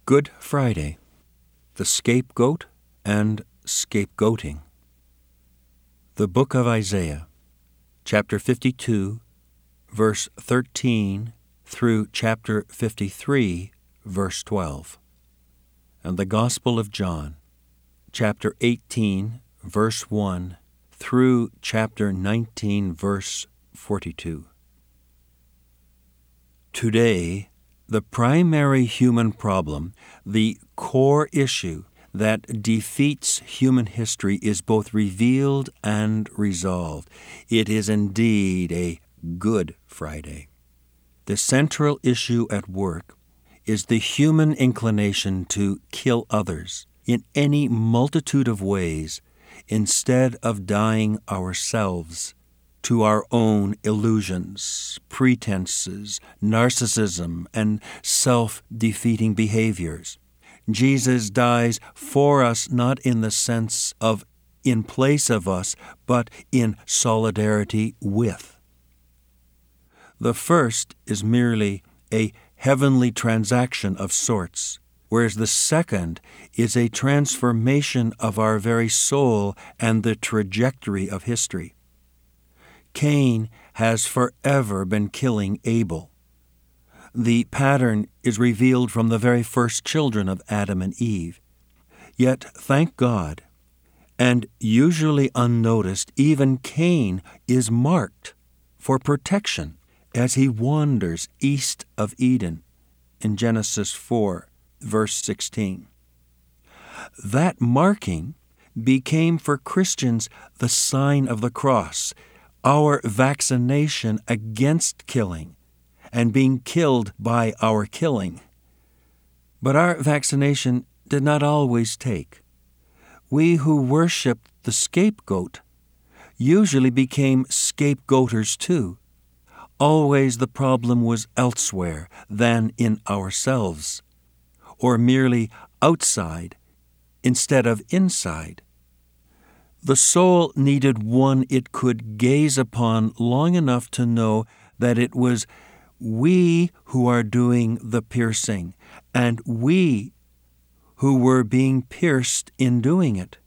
Good Friday, the scapegoat and scapegoating. The book of Isaiah, chapter 52, verse 13 through chapter 53, verse 12. And the Gospel of John, chapter 18, verse 1 through chapter 19, verse 42. Today, the primary human problem, the core issue that defeats human history, is both revealed and resolved. It is indeed a Good Friday. The central issue at work is the human inclination to kill others in any multitude of ways instead of dying ourselves to our own illusions, pretenses, narcissism, and self-defeating behaviors. Jesus dies for us not in the sense of in place of us, but in solidarity with. The first is merely a heavenly transaction of sorts, whereas the second is a transformation of our very soul and the trajectory of history. Cain has forever been killing Abel. The pattern is revealed from the very first children of Adam and Eve. Yet, thank God, and usually unnoticed, even Cain is marked for protection as he wanders east of Eden in Genesis 4, verse 16. That marking became for Christians the sign of the cross, our vaccination against killing and being killed by our killing. But our vaccination did not always take. We who worshiped the scapegoat usually became scapegoaters too. Always the problem was elsewhere than in ourselves, or merely outside instead of inside. The soul needed one it could gaze upon long enough to know that it was we who are doing the piercing, and we who were being pierced in doing it.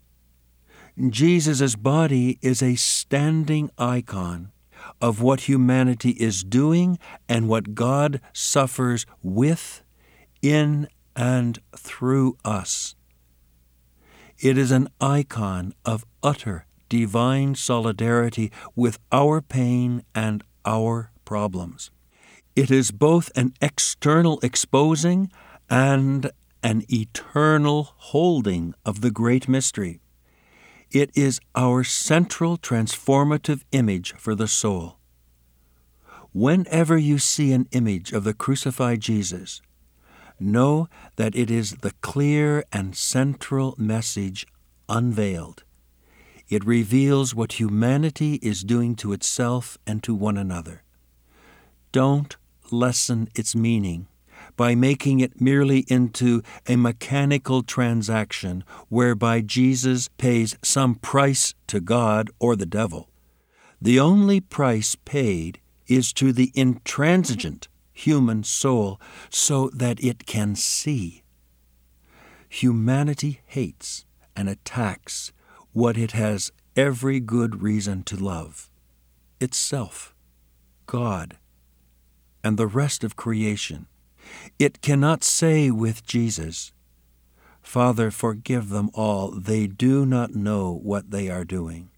Jesus' body is a standing icon of what humanity is doing and what God suffers with, in, and through us. It is an icon of utter divine solidarity with our pain and our problems. It is both an external exposing and an eternal holding of the great mystery. It is our central transformative image for the soul. Whenever you see an image of the crucified Jesus, know that it is the clear and central message unveiled. It reveals what humanity is doing to itself and to one another. Don't lessen its meaning by making it merely into a mechanical transaction whereby Jesus pays some price to God or the devil. The only price paid is to the intransigent human soul so that it can see. Humanity hates and attacks what it has every good reason to love: itself, God, and the rest of creation. It cannot say with Jesus, "Father, forgive them all. They do not know what they are doing."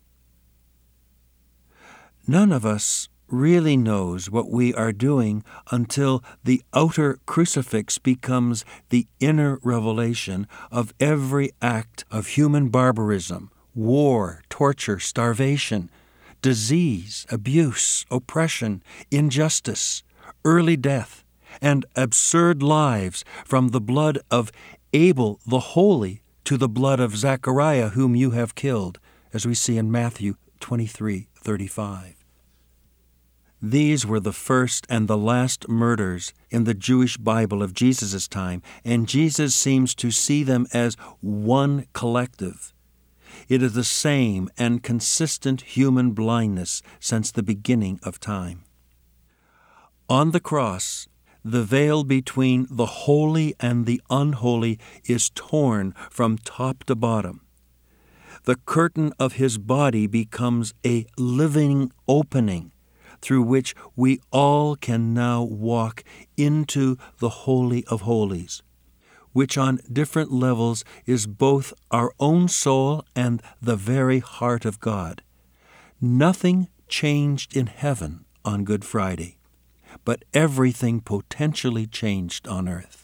None of us really knows what we are doing until the outer crucifix becomes the inner revelation of every act of human barbarism, war, torture, starvation, disease, abuse, oppression, injustice, early death, and absurd lives, from the blood of Abel the holy to the blood of Zechariah whom you have killed, as we see in Matthew 23:35. These were the first and the last murders in the Jewish Bible of Jesus' time, and Jesus seems to see them as one collective. It is the same and consistent human blindness since the beginning of time. On the cross, The veil between the holy and the unholy is torn from top to bottom. The curtain of his body becomes a living opening through which we all can now walk into the Holy of Holies, which on different levels is both our own soul and the very heart of God. Nothing changed in heaven on Good Friday, but everything potentially changed on earth.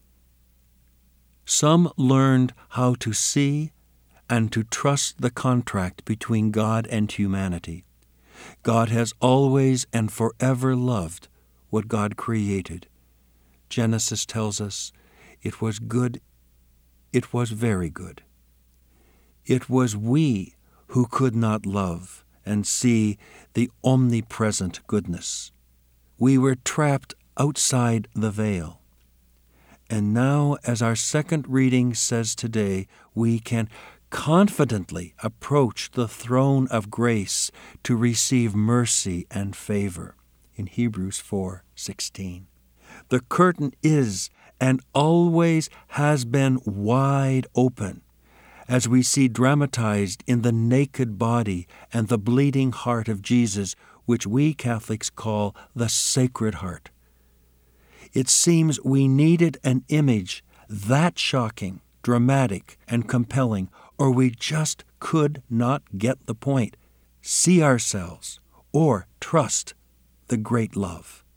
Some learned how to see and to trust the contract between God and humanity. God has always and forever loved what God created. Genesis tells us, it was good, it was very good. It was we who could not love and see the omnipresent goodness. We were trapped outside the veil. And now, as our second reading says today, we can confidently approach the throne of grace to receive mercy and favor. In Hebrews 4:16. The curtain is and always has been wide open, as we see dramatized in the naked body and the bleeding heart of Jesus, which we Catholics call the Sacred Heart. It seems we needed an image that shocking, dramatic, and compelling, or we just could not get the point, see ourselves, or trust the great love.